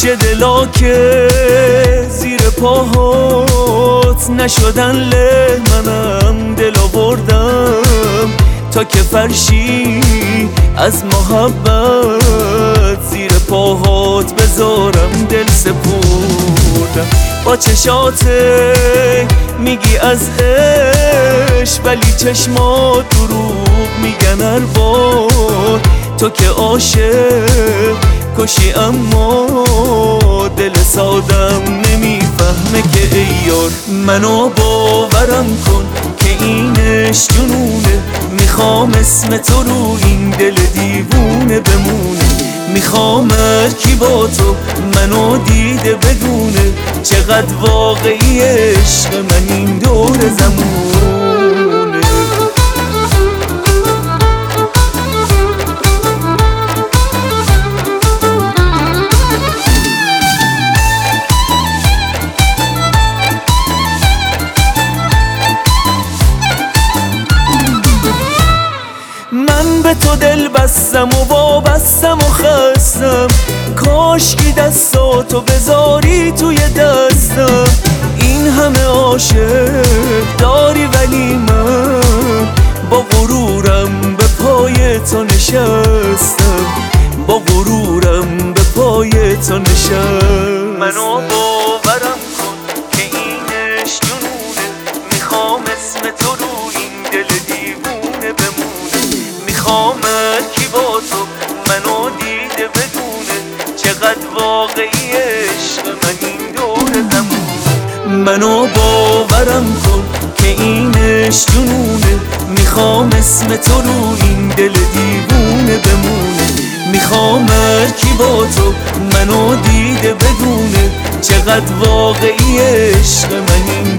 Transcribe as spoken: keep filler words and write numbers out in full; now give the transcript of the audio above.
نقش دلا که زیر پاهات نشدن له، منم دل آوردم تا که فرشی از محبت زیر پاهات بذارم. دل سپردم با چشاته میگی از عشق، ولی چشمات دروغ میگن هر بار. تو که عاشق کشی اما دل سادم نمیفهمه که ای یار. منو باورم کن که اینش جنونه، میخوام اسم تو رو این دل دیوونه بمونه. میخوام کی با تو منو دیده بدونه، چقدر واقعی عشق من این دور زمونه. من به تو دل بستم و وابستم و خستم، کاشکی دستاتو بذاری توی دستم. این همه عاشق داری ولی من با غرورم به پای تو نشستم، با غرورم به پای تو نشستم. منو باورم کن که اینش جنونه، میخوام اسم تو رو این دل دیوونه بمونه. میخوام کی با تو منو دیده بدونه، چقدر واقعی عشق من این دور زمونه. منو باورم کن که اینش جنونه، میخوام اسم تو رو این دل دیوونه بمونه. میخوام کی با تو منو دیده بدونه، چقدر واقعی عشق من این